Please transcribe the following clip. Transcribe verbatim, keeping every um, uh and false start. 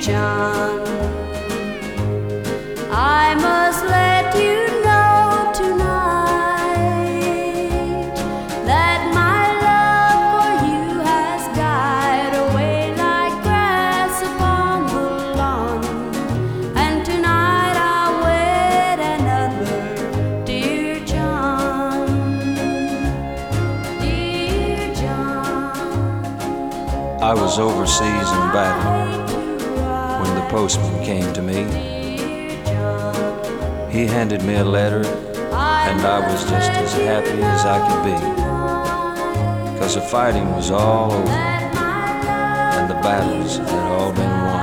John, I must let you know tonight that my love for you has died away like grass upon the lawn. And tonight I'll wed another, dear John, dear John. I was overseas in battle when the postman came to me. He handed me a letter, and I was just as happy as I could be, 'cause the fighting was all over, and the battles had all been won.